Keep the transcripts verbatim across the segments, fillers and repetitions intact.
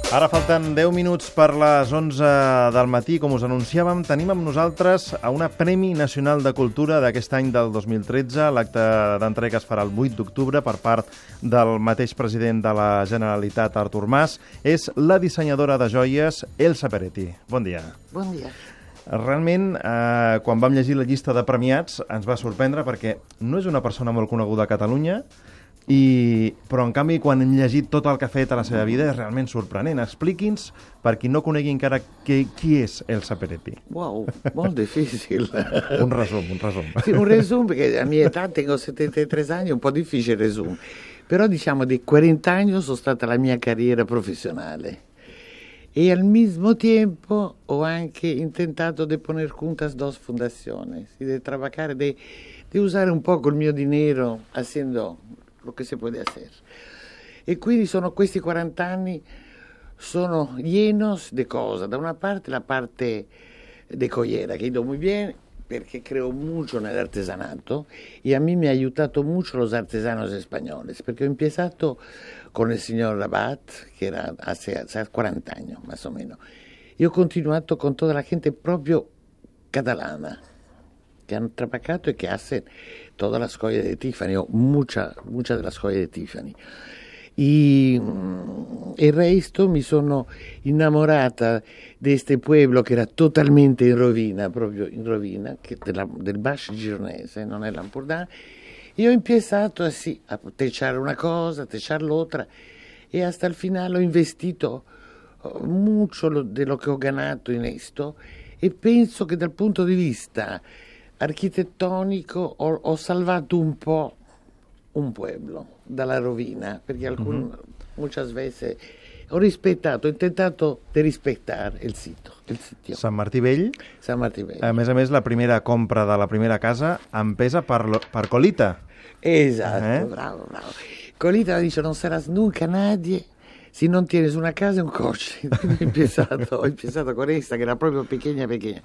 Ara falten deu minuts per les onze del matí. Com us anunciàvem, tenim amb nosaltres a una Premi Nacional de Cultura d'aquest any del dos mil tretze. L'acte d'entrega es farà el vuit d'octubre per part del mateix president de la Generalitat, Artur Mas. És la dissenyadora de joies, Elsa Peretti. Bon dia. Bon dia. Realment, eh, quan vam llegir la llista de premiats, ens va sorprendre perquè no és una persona molt coneguda a Catalunya, I, però en canvi quan hem llegit tot el que ha fet a la seva vida és realment sorprenent. Expliqui'ns, per qui no conegui encara, que, qui és Elsa Peretti. Wow, molt difícil. Un resum, un resum. Sì, un resum, perché a mia età tengo settantatré anni, è un po' difficile il resum. Però diciamo di quaranta anni sono stata la mia carriera professionale. E al mismo tiempo ho anche intentato de poner juntas dos fundaciones y de trabajar, de, de usare un poco il mio dinero haciendo lo che si può hacer. E quindi sono questi quaranta anni, sono llenos de cosas. Da una parte la parte de joyera, che ido muy bien, perché creo mucho nell'artesanato, e a me mi ha aiutato mucho los artesanos españoles, perché ho empezato con il signor Rabat, che era hace, hace quaranta anni, más o menos. E ho continuato con tutta la gente proprio catalana, que han trabajado y que hacen todas las joyas de Tiffany, o muchas mucha de las joyas de Tiffany. Y mm, el resto mi sono innamorata de este pueblo che era totalmente in rovina, proprio in rovina, che della, del Bascio Gironese, non è l'Ampurdana. E ho iniziato así, a techare una cosa, a techare l'altra, e hasta il finale ho investito mucho de lo che ho ganato in esto, e penso che dal punto di vista architettonico ho, ho salvato un po' un pueblo dalla rovina, perché alcun, mm-hmm. muchas veces ho rispettato, ho intentato di rispettare il sito. Il sitio. Sant Martí Vell. Sant Martí Vell. A més a més, la primera compra de la primera casa empesa per, per Colita. Esatto, eh? bravo, bravo. Colita dice, non sarás nunca nadie si non tienes una casa e un coche. Quindi ho empezato, ho empezato con questa, che era proprio pequeña, pequeña.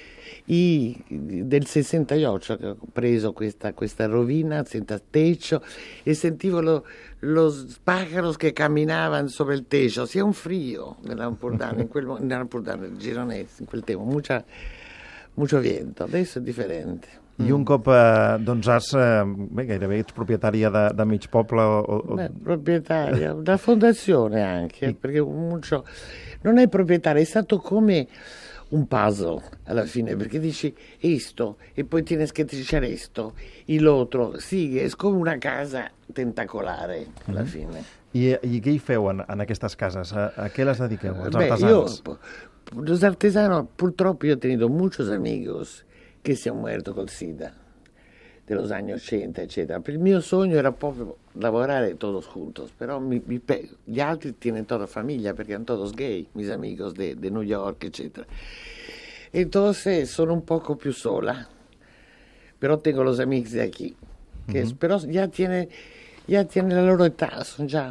E del sessantotto che ho preso questa, questa rovina senza techo e sentivo lo, los pájaros che camminavano sopra il techo, sia un frío nell'Ampurdana, in quel nell'Ampurdana, il Gironese, in quel tempo, mucha, mucho viento. Adesso è differente. I un cop eh, doncs has, eh, bé, gairebé ets propietària de, de mig poble o, o... Beh, proprietaria, una fondazione anche, sì. Perché mucho, non è proprietaria, è stato come un puzzle alla fine, perché dici esto e poi tienes que trichar esto y lo otro, sì, è come una casa tentacolare alla mm-hmm. fine. I, I què hi feu en, en aquestes cases? A, a què les dediqueu, els Beh, artesans? Io, los artesanos, purtroppo io ho tenuto muchos amigos che si han muerto col SIDA de los años ochenta, eccetera. Il mio sogno era proprio lavorare todos juntos, però mi, mi pe- gli altri tienen toda familia perché erano todos gay, mis amigos de, de New York, eccetera. Entonces sono un poco più sola, però tengo los amigos de aquí, que mm-hmm. es, però ya tiene, ya tiene la loro età, sono già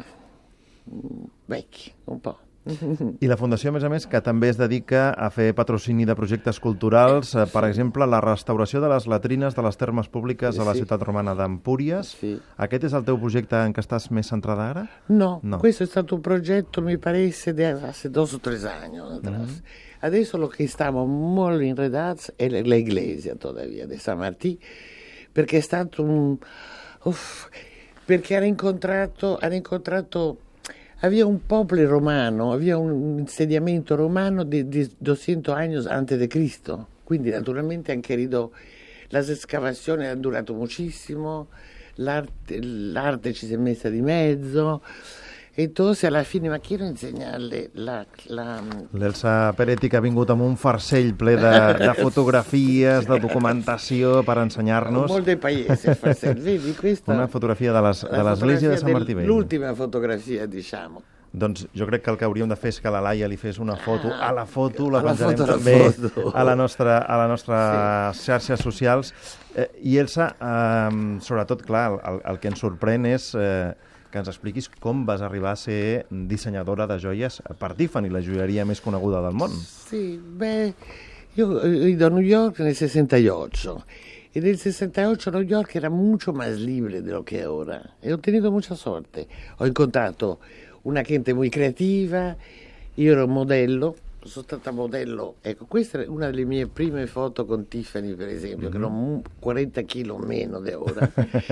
vecchi un po'. I la Fundació, a més a més, que també es dedica a fer patrocini de projectes culturals, eh, per exemple, la restauració de les latrines de les termes públiques a la sì. ciutat romana d'Empúries. Sì. Aquest és el teu projecte en què estàs més centrada ara? No, no. questo è stato un progetto, mi pare, de hace dos o tres años atrás. Mm-hmm. Adesso lo che stiamo molto inredati è la iglesia todavía di San Martí, perché è stato un... Uff, perché hanno incontrato... Hanno incontrato Había un popolo romano, había un insediamento romano di, di duecento años antes de Cristo, quindi naturalmente han querido, las excavazioni hanno durato moltissimo, l'arte, l'arte ci si è messa di mezzo, e entonces alla fine, ma quiero insegnarle la... la... L'Elsa Peretti, que ha vingut amb un farcell ple de, de fotografies, de documentació per ensenyar-nos. Molt de paesi il farcell, vedi questa? Una fotografia de les, de l'església de Sant Martí Vell. L'ultima fotografia, diciamo. Doncs jo crec que el que hauríem de fer és que la Laia li fes una foto. Ah, a la foto la a la penjarem foto, també la foto. a la nostra, a la nostra sí. xarxes socials. Eh, I Elsa, eh, sobretot, clar, el, el que ens sorprèn és eh, que ens expliquis com vas arribar a ser dissenyadora de joies per Tiffany, la joieria més coneguda del món. Sì, beh, io he ido a New York nel sessantotto. E nel sessantotto New York era mucho más libre de lo que es ahora. E ho tenido mucha suerte. Ho incontrato una gente muy creativa io ero modello, sono stata modello, ecco, questa è una delle mie prime foto con Tiffany, per esempio, mm-hmm. che erano quaranta chili meno di ora.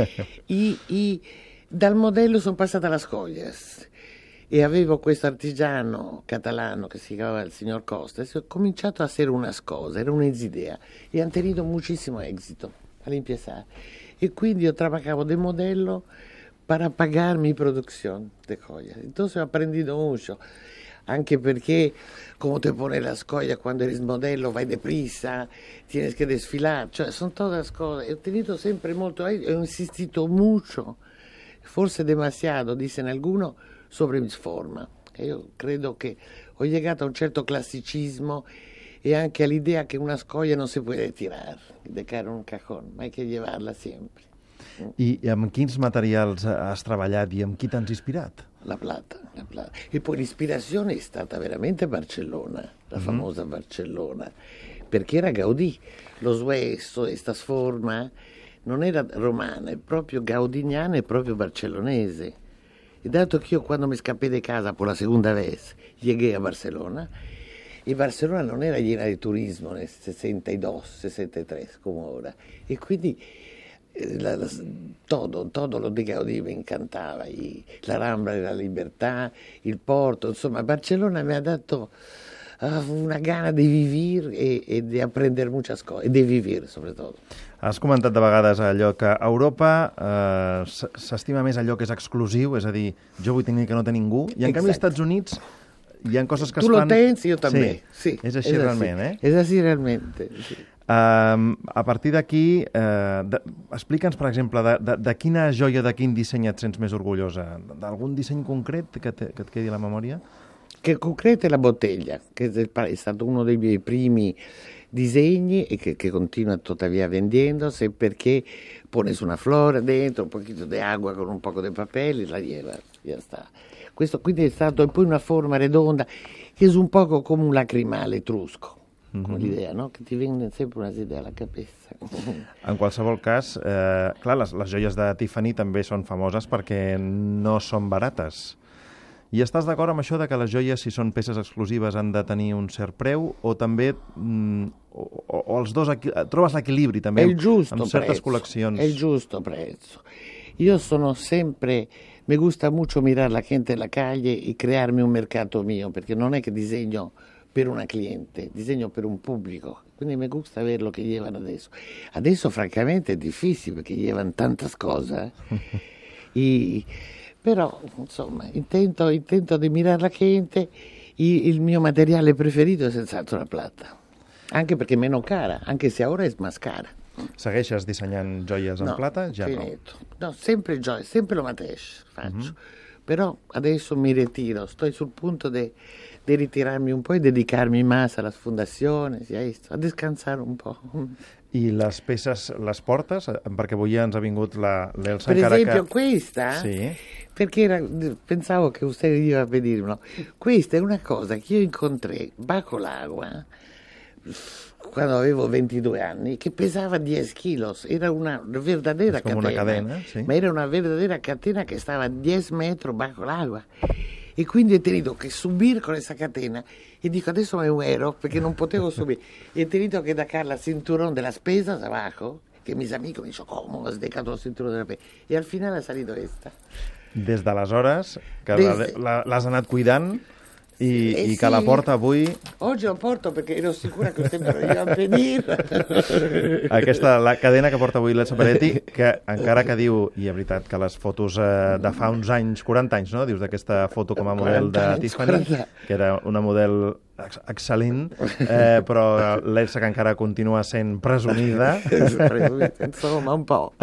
I, i, dal modello sono passata alla Scoglias e avevo questo artigiano catalano che si chiamava il signor Costa, e ho cominciato a essere una cosa, era un'idea, e hanno tenuto moltissimo esito all'impiezare. E quindi io trabajaba de modello para pagar mi producción de joyas. Entonces he aprendido mucho. Anche perché come te pone la scolla quando eres modello, vai deprisa, tienes que desfilar, cioè sono todas cose. Ho tenuto sempre molto, ho insistito mucho, forse demasiado, dicen alguno, sobre mi forma. E io credo che ho llegato a un certo classicismo e anche all'idea che una scolla non si può tirar de cara a un cajón, ma hay que llevarla sempre. I amb quins materials has treballat i amb qui t'has inspirat? La plata, la plata. E poi l'ispirazione è stata veramente Barcellona, la mm-hmm. famosa Barcellona, perché era Gaudì, lo sueso, questa forma non era romana, è proprio gaudiniana e proprio barcellonese. E dato che io quando mi scappé di casa per la seconda vez, llegué a Barcellona, e Barcellona non era llena di turismo nel sessantadue, sessantatré come ora, e quindi La, la, todo, todo lo di Gaudì mi incantava, I, la Rambla della Libertà, il porto, insomma Barcellona mi ha dato uh, una gana di vivir e, e di aprender muchas cose, e di vivir soprattutto. Has comentat de vegades allò que a Europa eh, s'estima més allò que és exclusiu, és a dir, jo vull tenir que no té ningú, i en Exacte. canvi als Estats Units hi ha coses que tu es fan... Tu lo tens, io també. Sí, sí, és així és realment, així. eh? És així realment, sí. Uh, a partir d'aquí, uh, explica'ns, per exemple, de, de, de quina joia, de quin disseny et sents més orgullosa? D'algun disseny concret que, te, que et quedi a la memòria? Che concreto è la bottiglia, che è stato uno dei miei primi disegni e che, che continua tuttavia vendiéndose perché pones una flora dentro, un pochino di acqua con un poco di papel e la lleva, ya sta. Questo quindi è stato poi una forma redonda che è un poco come un lacrimale etrusco. Come mm-hmm. l'idea, no? Que ti vengono sempre unes idees a la cabeza. En qualsevol cas, eh, clar, les, les joies de Tiffany també són famoses perquè no són barates. I estàs d'acord amb això de que les joies, si són peces exclusives, han de tenir un cert preu, o també, mm, o, o, o els dos, trobes l'equilibri també amb certes prezzo, col·leccions? È il giusto prezzo. Io sono sempre, mi gusta mucho mirar la gente en la calle e crearmi un mercato mio, perché non è che disegno per una cliente, disegno per un pubblico, quindi mi gusta ver lo che llevan adesso. Adesso francamente è difficile perché llevan tantas cosas, e, però insomma intento, intento di mirare la gente, e il mio materiale preferito è senz'altro la plata, anche perché è meno cara, anche se ora è más cara. Segueixes dissenyant joies en no, plata? Ja finito. no. No, sempre gioie, sempre lo mateix faccio, mm-hmm. però adesso mi ritiro, sto sul punto di di ritirarmi un po' e dedicarmi más a las fundaciones y a esto, a descansar un po'. I les peces les portes? Perché avui ens ha vingut l'Elsa per encara esempio que... questa, sì. Perché era, pensavo che usted iba a pedirmelo, questa è una cosa che io incontré bajo l'agua quando avevo ventidue anni, che pesava dieci kilos, era una verdadera catena, una cadena sì. Ma era una verdadera catena che stava a dieci metri bajo l'agua. E quindi ho tenuto che subire con questa catena e dico adesso mi muero perché non potevo subire e ho tenuto che da Carla cinturón della spesa abajo, che mis amigos mi dicono come has decato il cinturón della spesa, e al final ha salito questa. Des d'aleshores que Des... l'has anat cuidant i, eh, i que sì. la porta avui... Oggi lo porto perché ero sicura che usted me lo iba a pedir. Aquesta, la cadena que porta avui l'Elsa Peretti, que encara que diu, i és veritat que les fotos eh, de fa uns anys, quaranta anys, no? Dius d'aquesta foto com a model de Tiffany, que era una model excel·lent, eh, però l'Elsa que encara continua sent presumida. Insomma, un po'.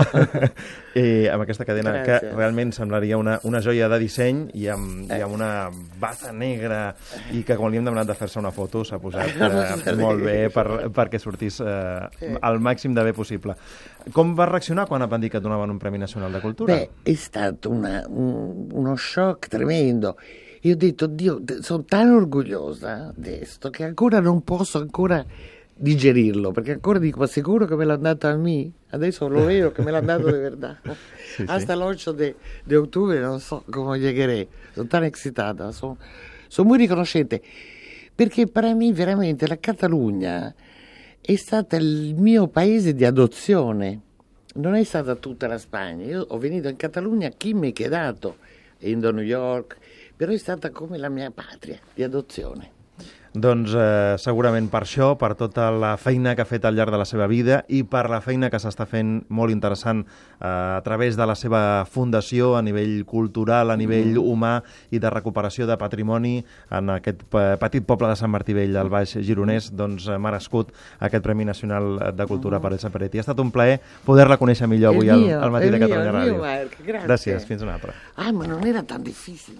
I amb aquesta cadena Gràcies. Que realment semblaria una, una joia de disseny i amb, i amb una bata negra i que quan li hem demanat de fer-se una foto s'ha posat eh, molt bé per, perquè sortís eh, al màxim de bé possible. Com vas reaccionar quan et van dir que et donaven un Premi Nacional de Cultura? Beh, è stato una, un, uno shock tremendo. Io ho detto, Dio, sono tan orgogliosa di questo che ancora non posso ancora digerirlo, perché ancora dico, ma sicuro che me l'ha dato a me? Adesso lo vero che me l'ha dato di verità. Sì, hasta sì. l'ocho de, de octubre non so come llegaré. Sono tan excitata, sono, sono molto riconoscente, perché per me veramente la Catalogna è stata il mio paese di adozione, non è stata tutta la Spagna. Io ho venuto in Catalogna, chi mi è quedato, indo a New York, però è stata come la mia patria di adozione. Doncs eh, segurament per això, per tota la feina que ha fet al llarg de la seva vida i per la feina que s'està fent molt interessant eh, a través de la seva fundació a nivell cultural, a nivell mm. humà i de recuperació de patrimoni en aquest petit poble de Sant Martí Vell del Baix Gironès, doncs merescut aquest Premi Nacional de Cultura mm. per Elsa Peretti. Ha estat un plaer poder-la conèixer millor avui al, al matí de Catalunya Ràdio. Marc, gràcies, fins una altra. Ah, ma non era tan difícil.